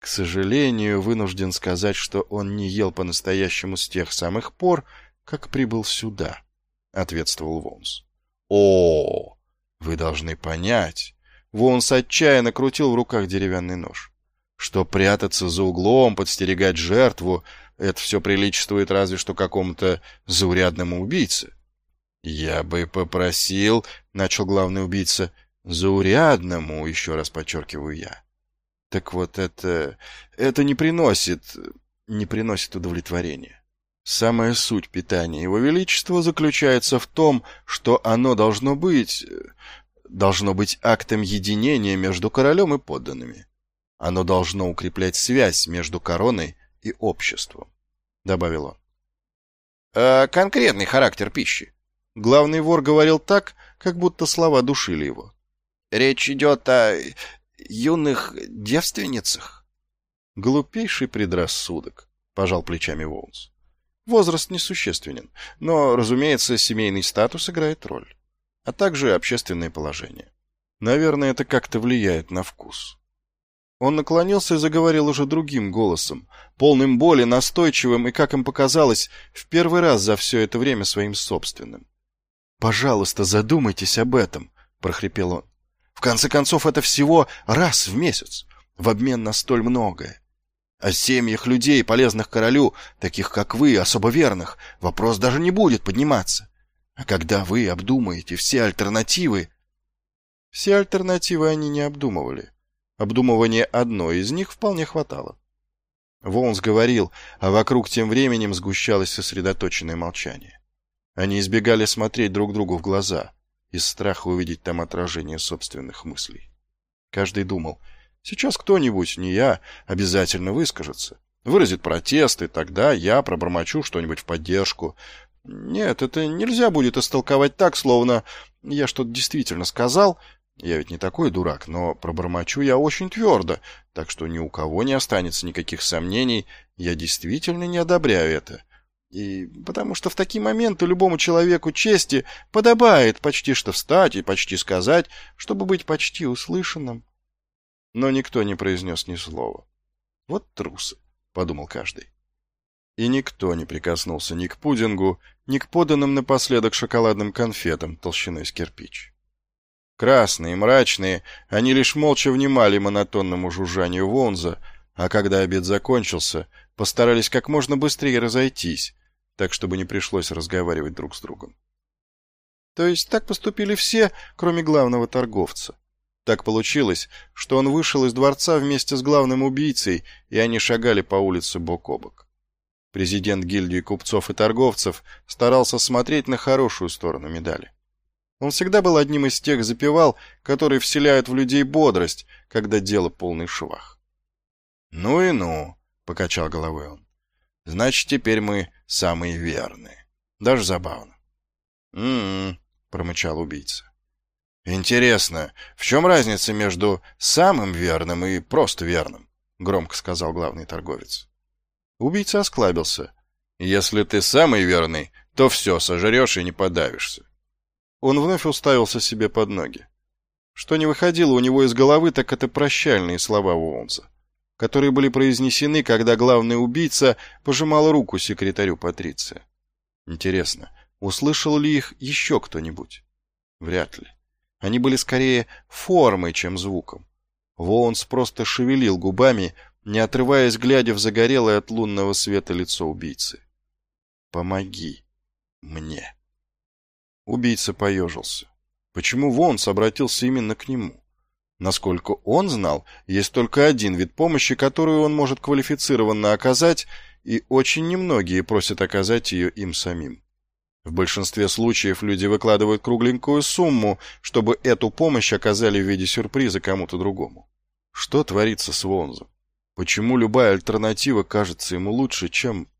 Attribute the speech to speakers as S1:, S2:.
S1: сожалению, вынужден сказать, что он не ел по-настоящему с тех самых пор, как прибыл сюда, — ответствовал Воунс. — О, вы должны понять. Воунс отчаянно крутил в руках деревянный нож. Что прятаться за углом, подстерегать жертву — это все приличествует разве что какому-то заурядному убийце. — Я бы попросил, — начал главный убийца, — заурядному, еще раз подчеркиваю я. Так вот, это не приносит удовлетворения. Самая суть питания Его Величества заключается в том, что оно должно быть актом единения между королем и подданными. Оно должно укреплять связь между короной и обществом, — добавил он. Конкретный характер пищи. Главный вор говорил так, как будто слова душили его. Речь идет о юных девственницах. Глупейший предрассудок, — пожал плечами Воунс. Возраст несущественен, но, разумеется, семейный статус играет роль, а также общественное положение. Наверное, это как-то влияет на вкус. Он наклонился и заговорил уже другим голосом, полным боли, настойчивым и, как им показалось, в первый раз за все это время своим собственным. «Пожалуйста, задумайтесь об этом», — прохрипел он. «В конце концов, это всего раз в месяц, в обмен на столь многое. О семьях людей, полезных королю, таких как вы, особо верных, вопрос даже не будет подниматься. А когда вы обдумаете все альтернативы...» Все альтернативы они не обдумывали. Обдумывания одной из них вполне хватало. Воунс говорил, а вокруг тем временем сгущалось сосредоточенное молчание. Они избегали смотреть друг другу в глаза, из страха увидеть там отражение собственных мыслей. Каждый думал, сейчас кто-нибудь, не я, обязательно выскажется, выразит протест, и тогда я пробормочу что-нибудь в поддержку. Нет, это нельзя будет истолковать так, словно я что-то действительно сказал. Я ведь не такой дурак, но пробормочу я очень твердо, так что ни у кого не останется никаких сомнений, я действительно не одобряю это. И потому что в такие моменты любому человеку чести подобает почти что встать и почти сказать, чтобы быть почти услышанным. Но никто не произнес ни слова. «Вот трусы», — подумал каждый. И никто не прикоснулся ни к пудингу, ни к поданным напоследок шоколадным конфетам толщиной с кирпич. Красные, мрачные, они лишь молча внимали монотонному жужжанию Воунза, а когда обед закончился, постарались как можно быстрее разойтись, так, чтобы не пришлось разговаривать друг с другом. То есть так поступили все, кроме главного торговца. Так получилось, что он вышел из дворца вместе с главным убийцей, и они шагали по улице бок о бок. Президент гильдии купцов и торговцев старался смотреть на хорошую сторону медали. Он всегда был одним из тех запевал, которые вселяют в людей бодрость, когда дело полный швах. «Ну и ну», — покачал головой он. «Значит, теперь мы самые верные. Даже забавно». Промычал убийца. «Интересно, в чем разница между самым верным и просто верным?» — громко сказал главный торговец. Убийца осклабился. «Если ты самый верный, то все сожрешь и не подавишься». Он вновь уставился себе под ноги. Что не выходило у него из головы, так это прощальные слова Воунса, которые были произнесены, когда главный убийца пожимал руку секретарю Патриция. Интересно, услышал ли их еще кто-нибудь? Вряд ли. Они были скорее формой, чем звуком. Воунс просто шевелил губами, не отрываясь, глядя в загорелое от лунного света лицо убийцы. «Помоги мне». Убийца поежился. Почему Воунс обратился именно к нему? Насколько он знал, есть только один вид помощи, которую он может квалифицированно оказать, и очень немногие просят оказать ее им самим. В большинстве случаев люди выкладывают кругленькую сумму, чтобы эту помощь оказали в виде сюрприза кому-то другому. Что творится с Воунсом? Почему любая альтернатива кажется ему лучше, чем